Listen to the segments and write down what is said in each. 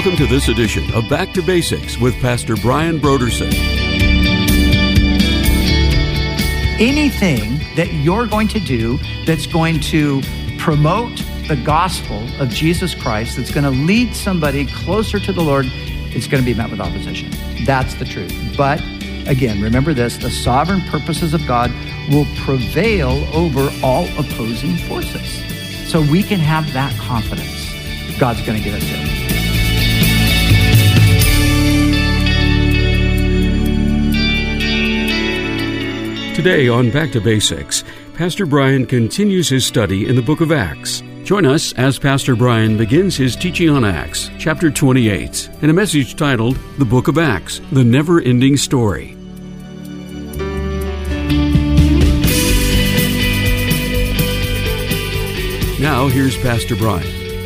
Welcome to this edition of Back to Basics with Pastor Brian Brodersen. Anything that you're going to do that's going to promote the gospel of Jesus Christ, that's going to lead somebody closer to the Lord, it's going to be met with opposition. That's the truth. But again, remember this, the sovereign purposes of God will prevail over all opposing forces. So we can have that confidence. God's going to get us there. Today on Back to Basics, Pastor Brian continues his study in the book of Acts. Join us as Pastor Brian begins his teaching on Acts, chapter 28, in a message titled, The Book of Acts, The Never-Ending Story. Now, here's Pastor Brian.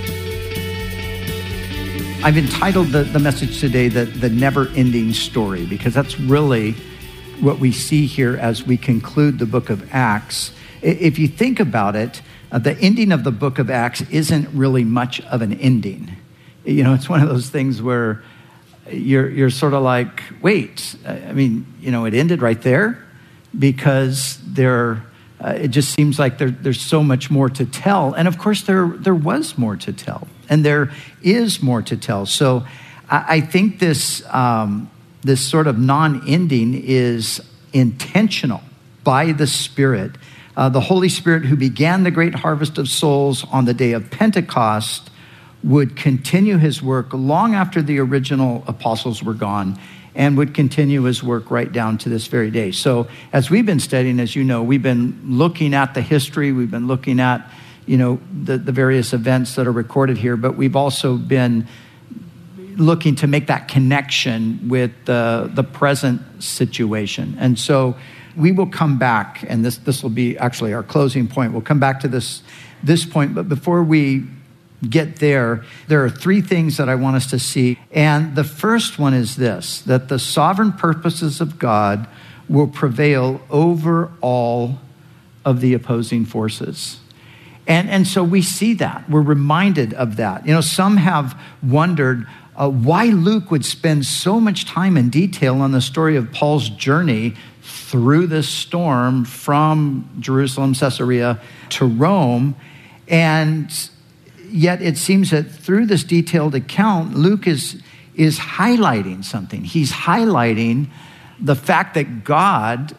I've entitled the message today, The Never-Ending Story, because that's really what we see here as we conclude the book of Acts. If you think about it, the ending of the book of Acts isn't really much of an ending. You know, it's one of those things where you're sort of like, wait, I mean, you know, it ended right there, because it just seems like there's so much more to tell. And of course, there was more to tell, and there is more to tell. So I think this sort of non-ending is intentional by the Spirit. The Holy Spirit, who began the great harvest of souls on the day of Pentecost, would continue his work long after the original apostles were gone, and would continue his work right down to this very day. So as we've been studying, as you know, we've been looking at the history, we've been looking at, you know, the various events that are recorded here, but we've also been looking to make that connection with the present situation. And so we will come back, and this will be actually our closing point. We'll come back to this point, but before we get there are three things that I want us to see. And the first one is this, that the sovereign purposes of God will prevail over all of the opposing forces. And so we see that. We're reminded of that. You know, some have wondered why Luke would spend so much time and detail on the story of Paul's journey through this storm from Jerusalem, Caesarea to Rome. And yet it seems that through this detailed account, Luke is highlighting something. He's highlighting the fact that God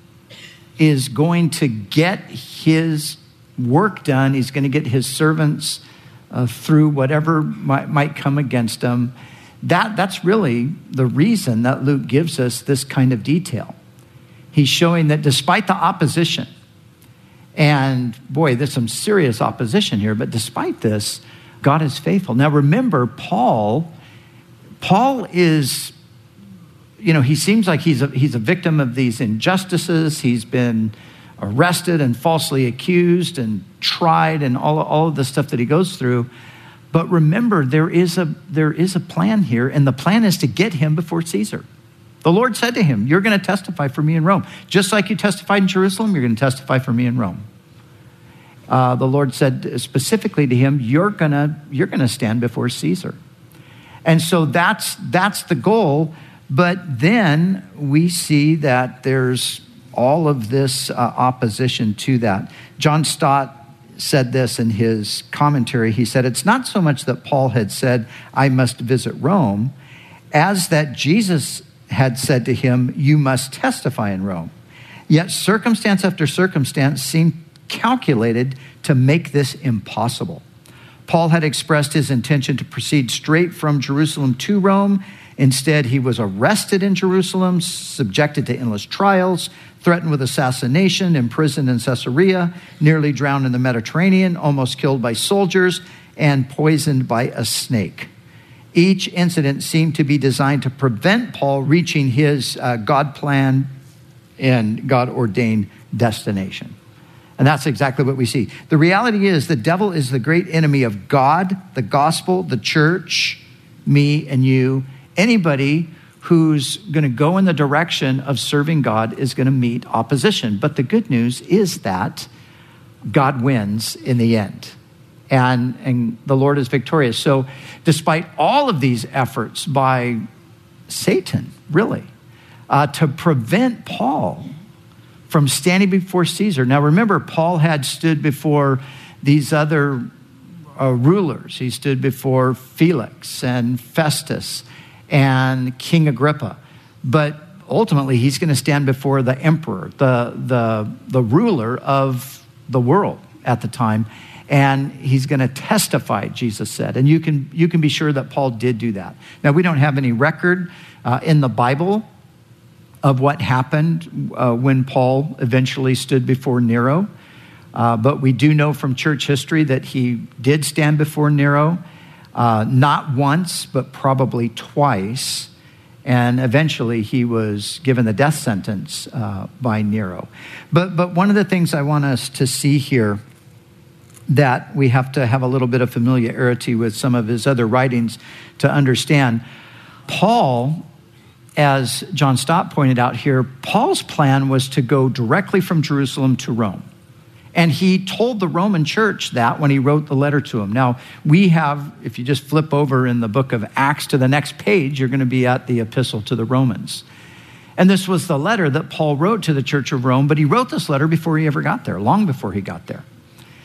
is going to get his work done. He's going to get his servants through whatever might come against them. That's really the reason that Luke gives us this kind of detail. He's showing that despite the opposition, and boy, there's some serious opposition here, but despite this, God is faithful. Now remember, Paul is, you know, he seems like he's a victim of these injustices. He's been arrested and falsely accused and tried and all of the stuff that he goes through. But remember, there is a plan here, and the plan is to get him before Caesar. The Lord said to him, you're going to testify for me in Rome. Just like you testified in Jerusalem, you're going to testify for me in Rome. The Lord said specifically to him, you're going to stand before Caesar. And so that's the goal. But then we see that there's all of this opposition to that. John Stott said this in his commentary. He said, it's not so much that Paul had said, I must visit Rome, as that Jesus had said to him, you must testify in Rome. Yet circumstance after circumstance seemed calculated to make this impossible. Paul had expressed his intention to proceed straight from Jerusalem to Rome. Instead, he was arrested in Jerusalem, subjected to endless trials, threatened with assassination, imprisoned in Caesarea, nearly drowned in the Mediterranean, almost killed by soldiers, and poisoned by a snake. Each incident seemed to be designed to prevent Paul reaching his God-planned and God-ordained destination. And that's exactly what we see. The reality is the devil is the great enemy of God, the gospel, the church, me and you. Anybody who's going to go in the direction of serving God is going to meet opposition. But the good news is that God wins in the end. and the Lord is victorious. So despite all of these efforts by Satan, really, to prevent Paul from standing before Caesar. Now remember, Paul had stood before these other rulers. He stood before Felix and Festus and King Agrippa. But ultimately, he's going to stand before the emperor, the ruler of the world at the time, and he's going to testify, Jesus said. And you can be sure that Paul did do that. Now, we don't have any record in the Bible of what happened when Paul eventually stood before Nero. But we do know from church history that he did stand before Nero, not once, but probably twice. And eventually he was given the death sentence by Nero. But one of the things I want us to see here, that we have to have a little bit of familiarity with some of his other writings to understand. Paul, as John Stott pointed out here, Paul's plan was to go directly from Jerusalem to Rome. And he told the Roman church that when he wrote the letter to them. Now, we have, if you just flip over in the book of Acts to the next page, you're going to be at the epistle to the Romans. And this was the letter that Paul wrote to the church of Rome, but he wrote this letter before he ever got there, long before he got there.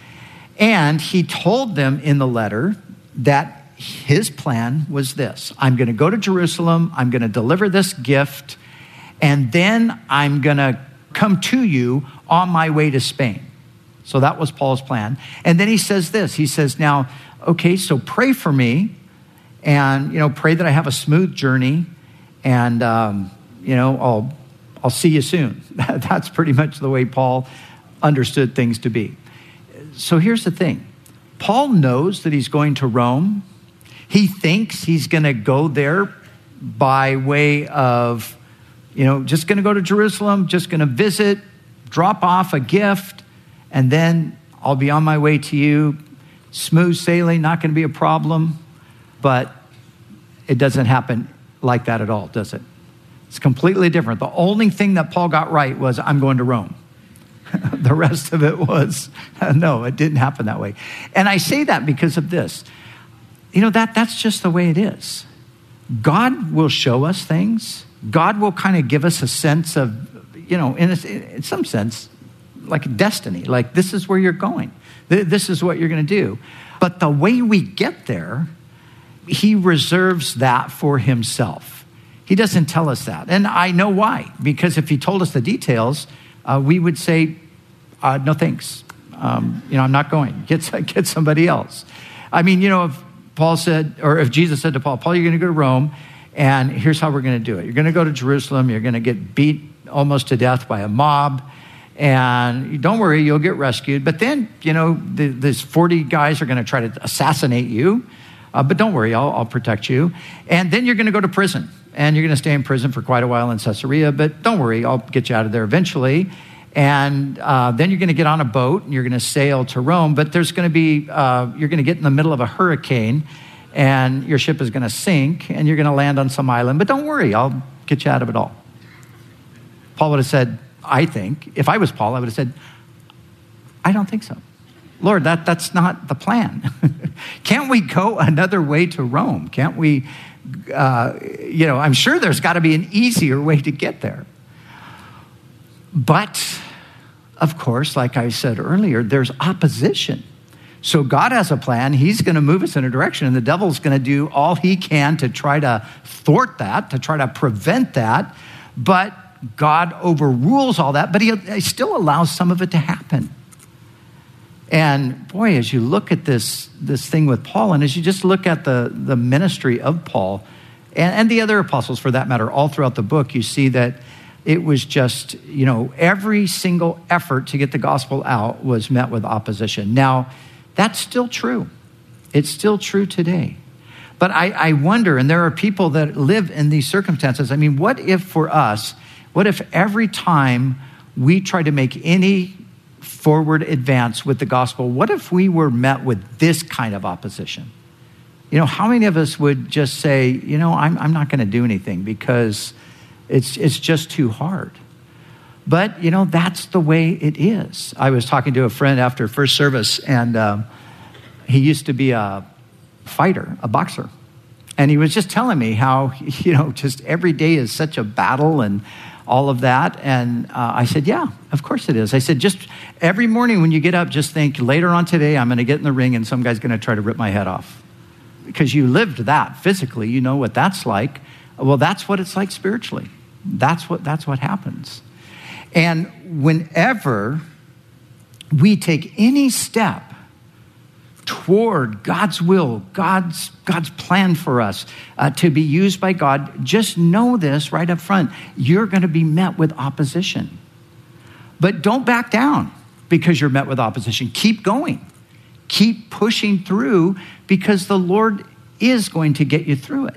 And he told them in the letter that his plan was this: I'm going to go to Jerusalem, I'm going to deliver this gift, and then I'm going to come to you on my way to Spain. So that was Paul's plan. And then he says this, he says, now, okay, so pray for me, and, pray that I have a smooth journey, and, I'll see you soon. That's pretty much the way Paul understood things to be. So here's the thing. Paul knows that he's going to Rome. He thinks he's going to go there by way of, just going to go to Jerusalem, just going to visit, drop off a gift, and then I'll be on my way to you. Smooth sailing, not going to be a problem. But it doesn't happen like that at all, does it? It's completely different. The only thing that Paul got right was, I'm going to Rome. The rest of it was, no, it didn't happen that way. And I say that because of this. That's just the way it is. God will show us things. God will kind of give us a sense of, in some sense, like destiny. Like, this is where you're going. This is what you're going to do. But the way we get there, he reserves that for himself. He doesn't tell us that. And I know why. Because if he told us the details, we would say, no thanks. I'm not going. Get somebody else. I mean, if Paul said, or if Jesus said to Paul, you're going to go to Rome, and here's how we're going to do it. You're going to go to Jerusalem. You're going to get beat almost to death by a mob. And don't worry, you'll get rescued. But then, these 40 guys are going to try to assassinate you. But don't worry, I'll protect you. And then you're going to go to prison. And you're going to stay in prison for quite a while in Caesarea. But don't worry, I'll get you out of there eventually. And then you're going to get on a boat and you're going to sail to Rome. But there's going to be, you're going to get in the middle of a hurricane and your ship is going to sink and you're going to land on some island. But don't worry, I'll get you out of it all. Paul would have said, I think, if I was Paul, I would have said, I don't think so. Lord, that's not the plan. Can't we go another way to Rome? Can't we, I'm sure there's got to be an easier way to get there. But, of course, like I said earlier, there's opposition. So God has a plan. He's going to move us in a direction, and the devil's going to do all he can to try to thwart that, to try to prevent that. But God overrules all that, but he still allows some of it to happen. And boy, as you look at this thing with Paul, and as you just look at the ministry of Paul and the other apostles for that matter, all throughout the book, you see that it was just, every single effort to get the gospel out was met with opposition. Now, that's still true. It's still true today. But I wonder, and there are people that live in these circumstances. I mean, what if every time we try to make any forward advance with the gospel, what if we were met with this kind of opposition? How many of us would just say, I'm not going to do anything because it's just too hard. But, that's the way it is. I was talking to a friend after first service, and he used to be a fighter, a boxer. And he was just telling me how, just every day is such a battle and all of that. And I said, yeah, of course it is. I said, just every morning when you get up, just think, later on today, I'm going to get in the ring and some guy's going to try to rip my head off. Because you lived that physically, you know what that's like. Well, that's what it's like spiritually. That's what happens. And whenever we take any step toward God's will, God's plan for us to be used by God, just know this right up front. You're going to be met with opposition. But don't back down because you're met with opposition. Keep going. Keep pushing through because the Lord is going to get you through it.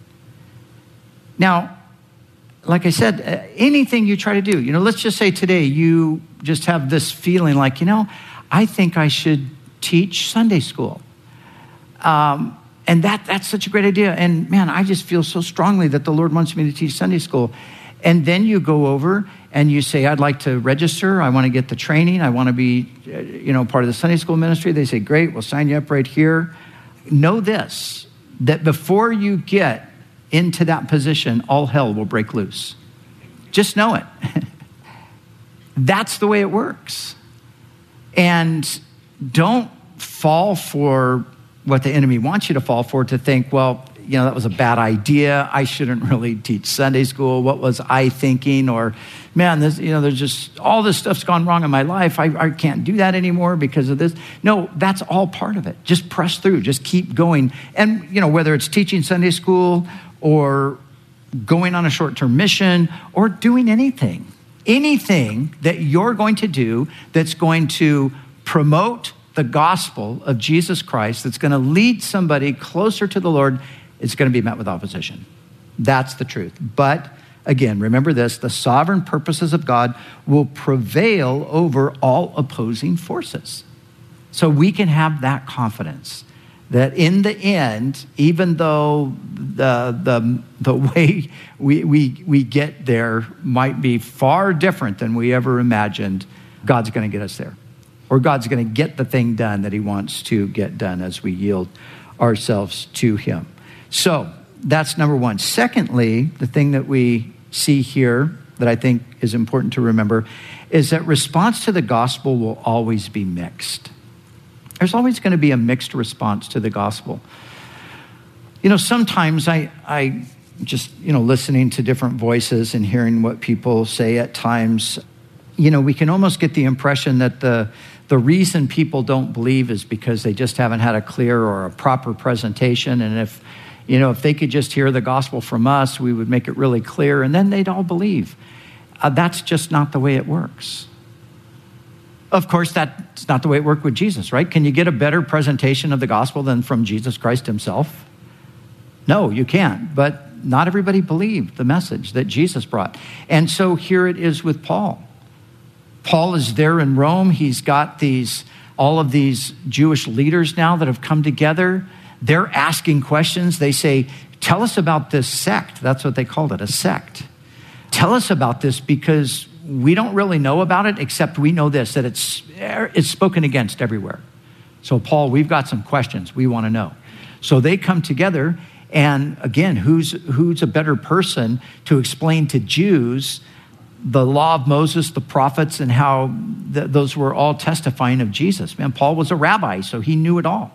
Now, like I said, anything you try to do, let's just say today you just have this feeling like, I think I should teach Sunday school. And that's such a great idea. And man, I just feel so strongly that the Lord wants me to teach Sunday school. And then you go over and you say, I'd like to register. I want to get the training. I want to be, part of the Sunday school ministry. They say, great, we'll sign you up right here. Know this, that before you get into that position, all hell will break loose. Just know it. That's the way it works. And don't fall for what the enemy wants you to fall for, to think, well, that was a bad idea. I shouldn't really teach Sunday school. What was I thinking? Or, man, this, there's just all this stuff's gone wrong in my life. I can't do that anymore because of this. No, that's all part of it. Just press through. Just keep going. And, whether it's teaching Sunday school or going on a short-term mission or doing anything that you're going to do that's going to promote the gospel of Jesus Christ, that's going to lead somebody closer to the Lord, it's going to be met with opposition. That's the truth. But again, remember this, the sovereign purposes of God will prevail over all opposing forces. So we can have that confidence that in the end, even though the way we get there might be far different than we ever imagined, God's going to get us there. Or God's going to get the thing done that he wants to get done as we yield ourselves to him. So that's number one. Secondly, the thing that we see here that I think is important to remember is that response to the gospel will always be mixed. There's always going to be a mixed response to the gospel. Sometimes I just, listening to different voices and hearing what people say at times, we can almost get the impression that the reason people don't believe is because they just haven't had a clear or a proper presentation. And if they could just hear the gospel from us, we would make it really clear and then they'd all believe. That's just not the way it works. Of course, that's not the way it worked with Jesus, right? Can you get a better presentation of the gospel than from Jesus Christ himself? No, you can't. But not everybody believed the message that Jesus brought. And so here it is with Paul. Paul is there in Rome. He's got all of these Jewish leaders now that have come together. They're asking questions. They say, tell us about this sect. That's what they called it, a sect. Tell us about this because we don't really know about it, except we know this, that it's spoken against everywhere. So Paul, we've got some questions we want to know. So they come together, and again, who's a better person to explain to Jews the law of Moses, the prophets, and how those were all testifying of Jesus. Man, Paul was a rabbi, so he knew it all.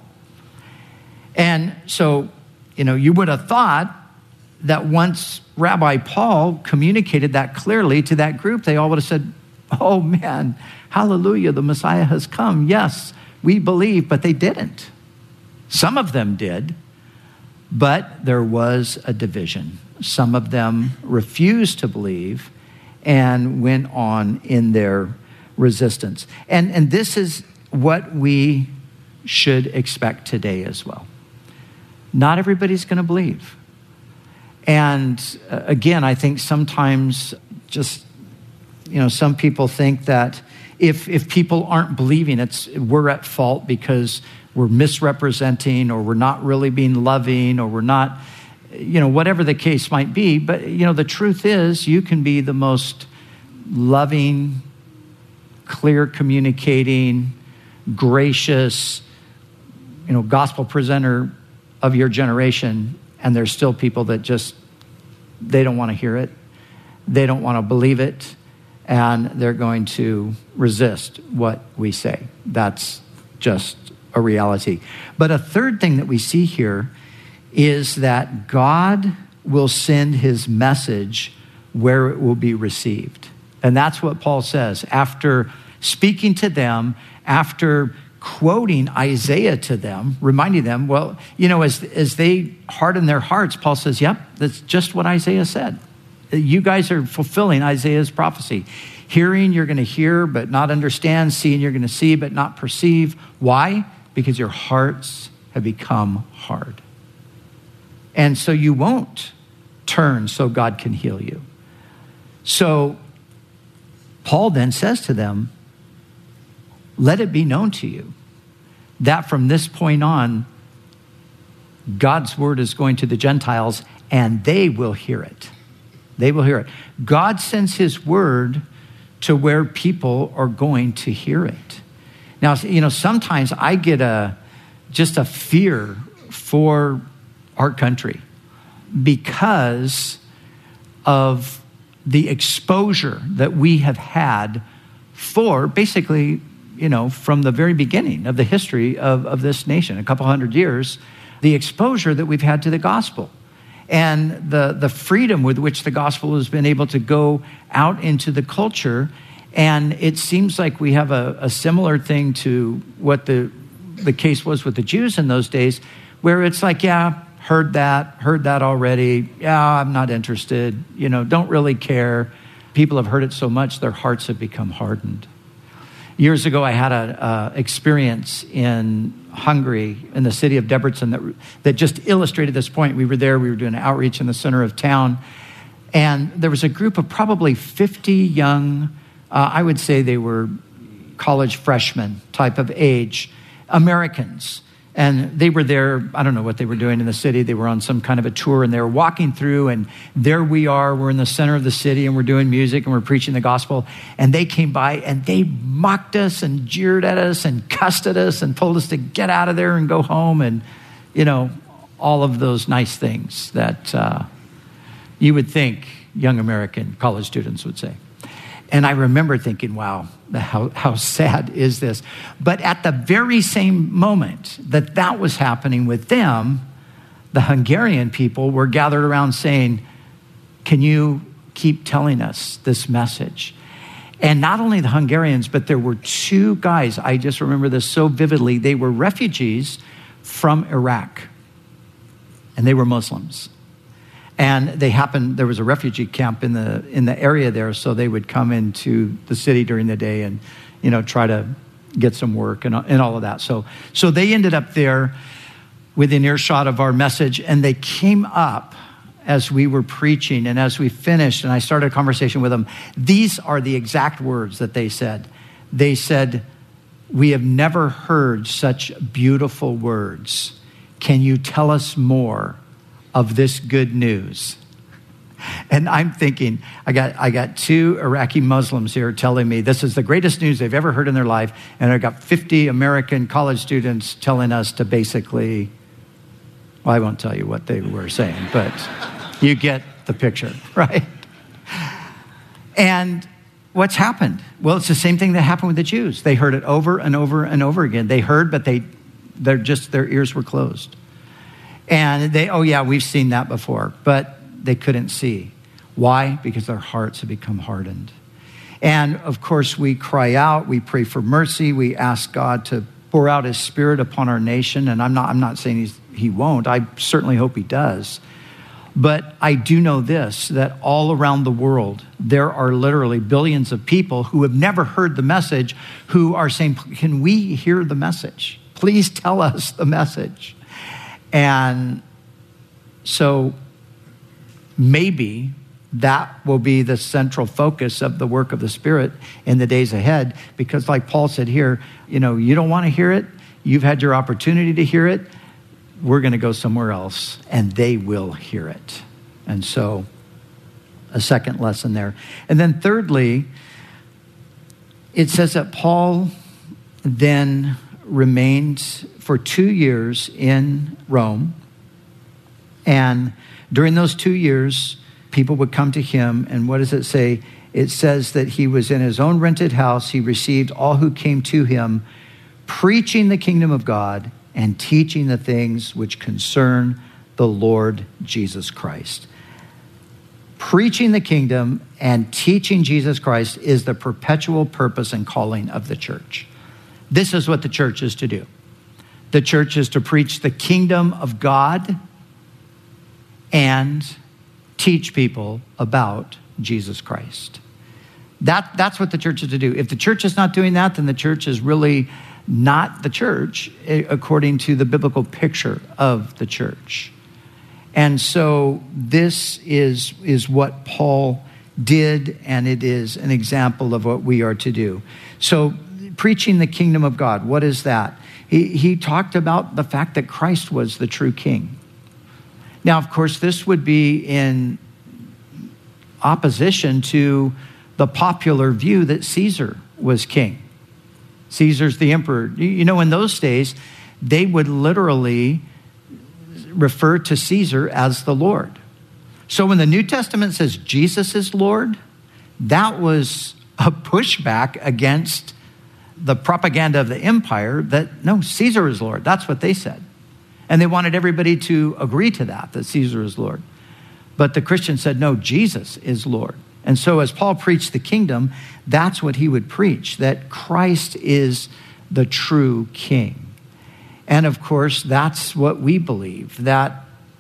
And so, you would have thought that once Rabbi Paul communicated that clearly to that group, they all would have said, oh man, hallelujah, the Messiah has come. Yes, we believe, but they didn't. Some of them did, but there was a division. Some of them refused to believe and went on in their resistance. And this is what we should expect today as well. Not everybody's going to believe. And again, I think sometimes just, some people think that if people aren't believing, we're at fault because we're misrepresenting or we're not really being loving or we're not, whatever the case might be. But, the truth is you can be the most loving, clear communicating, gracious, gospel presenter of your generation, and there's still people that they don't want to hear it. They don't want to believe it, and they're going to resist what we say. That's just a reality. But a third thing that we see here is that God will send his message where it will be received. And that's what Paul says. After speaking to them, after quoting Isaiah to them, reminding them, as they harden their hearts, Paul says, yep, that's just what Isaiah said. You guys are fulfilling Isaiah's prophecy. Hearing, you're going to hear but not understand. Seeing, you're going to see but not perceive. Why? Because your hearts have become hard. And so you won't turn so God can heal you. So Paul then says to them, let it be known to you that from this point on, God's word is going to the Gentiles and they will hear it. They will hear it. God sends his word to where people are going to hear it. Now, sometimes I get just a fear for our country because of the exposure that we have had for basically, from the very beginning of the history of this nation, a couple hundred years, the exposure that we've had to the gospel and the freedom with which the gospel has been able to go out into the culture. And it seems like we have a similar thing to what the case was with the Jews in those days, where it's like, yeah, heard that already. Yeah, I'm not interested. Don't really care. People have heard it so much, their hearts have become hardened. Years ago, I had an experience in Hungary, in the city of Debrecen, that just illustrated this point. We were there, we were doing an outreach in the center of town, and there was a group of probably 50 young, I would say they were college freshmen type of age, Americans. And they were there, I don't know what they were doing in the city. They were on some kind of a tour, and they were walking through, and there we are. We're in the center of the city, and we're doing music, and we're preaching the gospel. And they came by, and they mocked us and jeered at us and cussed at us and told us to get out of there and go home, and, all of those nice things that you would think young American college students would say. And I remember thinking, wow, how sad is this? But at the very same moment that was happening with them, the Hungarian people were gathered around saying, can you keep telling us this message? And not only the Hungarians, but there were two guys, I just remember this so vividly. They were refugees from Iraq, and they were Muslims. And there was a refugee camp in the area there, so they would come into the city during the day and, try to get some work and all of that. So they ended up there within earshot of our message, and they came up as we were preaching and as we finished, and I started a conversation with them. These are the exact words that they said. They said, "We have never heard such beautiful words. Can you tell us more of this good news?" And I'm thinking, I got two Iraqi Muslims here telling me this is the greatest news they've ever heard in their life, and I got 50 American college students telling us to basically, well, I won't tell you what they were saying, but you get the picture, right? And what's happened? Well, it's the same thing that happened with the Jews. They heard it over and over and over again. They heard, but their ears were closed. And we've seen that before, but they couldn't see. Why? Because their hearts have become hardened. And of course, we cry out, we pray for mercy, we ask God to pour out his Spirit upon our nation. And I'm not saying he won't. I certainly hope he does. But I do know this, that all around the world, there are literally billions of people who have never heard the message, who are saying, can we hear the message? Please tell us the message. And so maybe that will be the central focus of the work of the Spirit in the days ahead, because like Paul said here, you don't want to hear it. You've had your opportunity to hear it. We're going to go somewhere else, and they will hear it. And so a second lesson there. And then thirdly, it says that Paul then remained for 2 years in Rome. And during those 2 years, people would come to him. And what does it say? It says that he was in his own rented house. He received all who came to him, preaching the kingdom of God and teaching the things which concern the Lord Jesus Christ. Preaching the kingdom and teaching Jesus Christ is the perpetual purpose and calling of the church. This is what the church is to do. The church is to preach the kingdom of God and teach people about Jesus Christ. That's what the church is to do. If the church is not doing that, then the church is really not the church according to the biblical picture of the church. And so this is what Paul did, and it is an example of what we are to do. So preaching the kingdom of God, what is that? He talked about the fact that Christ was the true king. Now, of course, this would be in opposition to the popular view that Caesar was king. Caesar's the emperor. You know, in those days, they would literally refer to Caesar as the Lord. So when the New Testament says Jesus is Lord, that was a pushback against the propaganda of the empire that, no, Caesar is Lord. That's what they said. And they wanted everybody to agree to that Caesar is Lord. But the Christians said, no, Jesus is Lord. And so as Paul preached the kingdom, that's what he would preach, that Christ is the true king. And of course, that's what we believe, that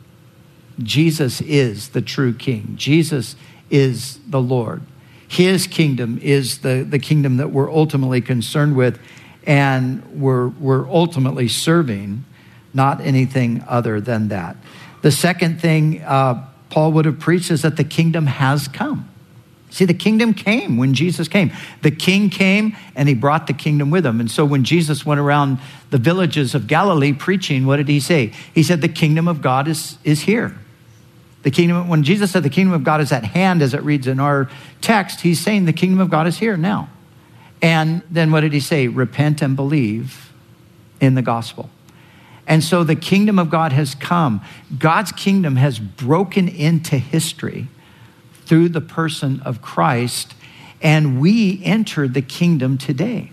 Jesus is the true king. Jesus is the Lord. His kingdom is the kingdom that we're ultimately concerned with and we're ultimately serving, not anything other than that. The second thing Paul would have preached is that the kingdom has come. See, the kingdom came when Jesus came. The king came and he brought the kingdom with him. And so when Jesus went around the villages of Galilee preaching, what did he say? He said, the kingdom of God is here. When Jesus said the kingdom of God is at hand, as it reads in our text, he's saying the kingdom of God is here now. And then what did he say? Repent and believe in the gospel. And so the kingdom of God has come. God's kingdom has broken into history through the person of Christ, and we enter the kingdom today.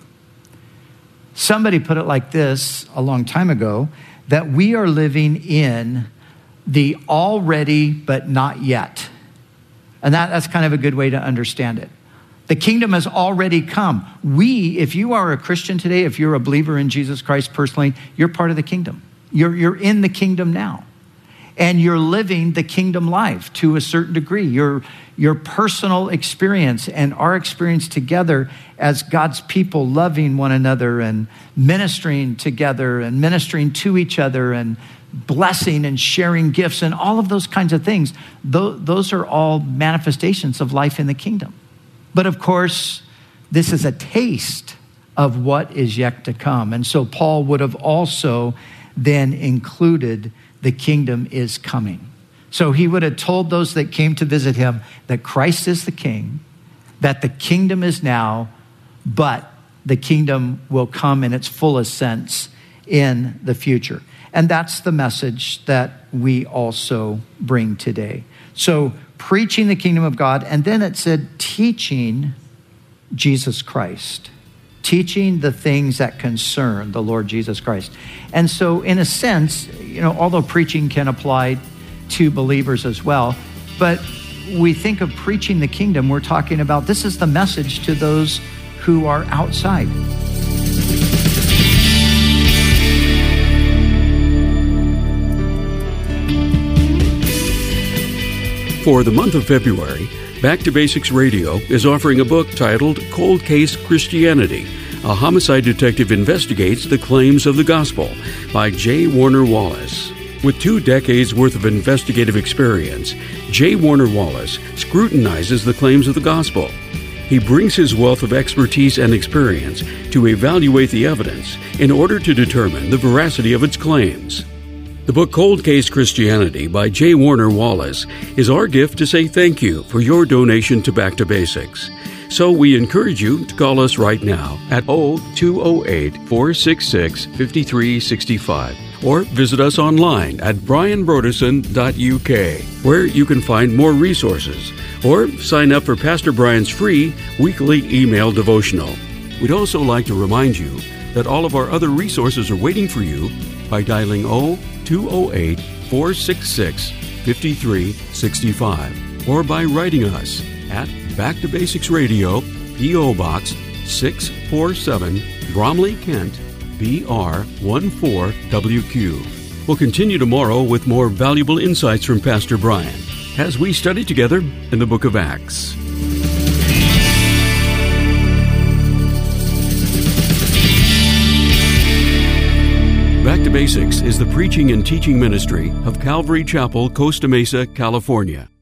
Somebody put it like this a long time ago, that we are living in the already but not yet. And that's kind of a good way to understand it. The kingdom has already come. If you are a Christian today, if you're a believer in Jesus Christ personally, you're part of the kingdom. You're in the kingdom now. And you're living the kingdom life to a certain degree. Your personal experience and our experience together as God's people loving one another and ministering together and ministering to each other and blessing and sharing gifts and all of those kinds of things. Those are all manifestations of life in the kingdom. But of course, this is a taste of what is yet to come. And so Paul would have also then included the kingdom is coming. So he would have told those that came to visit him that Christ is the king, that the kingdom is now, but the kingdom will come in its fullest sense in the future. And that's the message that we also bring today. So preaching the kingdom of God, and then it said teaching Jesus Christ. Teaching the things that concern the Lord Jesus Christ. And so in a sense, although preaching can apply to believers as well, but we think of preaching the kingdom, we're talking about this is the message to those who are outside. For the month of February, Back to Basics Radio is offering a book titled Cold Case Christianity, A Homicide Detective Investigates the Claims of the Gospel by J. Warner Wallace. With 2 decades worth of investigative experience, J. Warner Wallace scrutinizes the claims of the gospel. He brings his wealth of expertise and experience to evaluate the evidence in order to determine the veracity of its claims. The book Cold Case Christianity by J. Warner Wallace is our gift to say thank you for your donation to Back to Basics. So we encourage you to call us right now at 0208-466-5365 or visit us online at brianbrodesson.uk, where you can find more resources, or sign up for Pastor Brian's free weekly email devotional. We'd also like to remind you that all of our other resources are waiting for you by dialing 0208-466-5365 or by writing us at Back to Basics Radio, P.O. Box 647, Bromley, Kent, BR 14WQ. We'll continue tomorrow with more valuable insights from Pastor Brian as we study together in the book of Acts. Back to Basics is the preaching and teaching ministry of Calvary Chapel, Costa Mesa, California.